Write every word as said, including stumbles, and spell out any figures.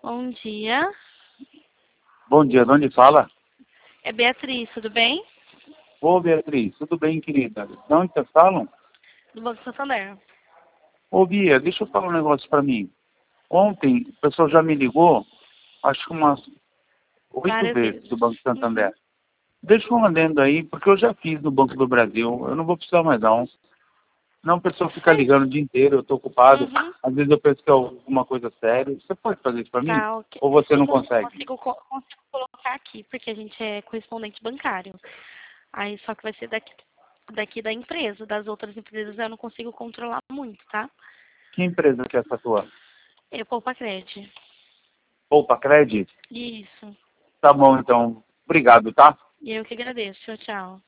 Bom dia. Bom dia, de onde fala? É Beatriz, tudo bem? Ô, Beatriz, tudo bem, querida? De onde vocês falam? Do Banco Santander. Ô, Bia, deixa eu falar um negócio pra mim. Ontem, o pessoal já me ligou, acho que umas oito Várias vezes vezes. do Banco Uhum. Santander. Deixa um adendo aí, porque eu já fiz no Banco do Brasil, eu não vou precisar mais não. Não, a pessoa fica Sim. ligando o dia inteiro, eu tô ocupado. Uhum. Às vezes eu penso que é alguma coisa séria. Você pode fazer isso pra mim? Tá, ok. Ou você Eu não cons- consegue? consigo, co- consigo colocar aqui, porque a gente é correspondente bancário. Aí só que vai ser daqui, daqui da empresa. Das outras empresas eu não consigo controlar muito, tá? Que empresa que é essa tua? Eu poupa crédito. Poupa Cred? Isso. Tá bom, então. Obrigado, tá? E eu que agradeço. Tchau, tchau.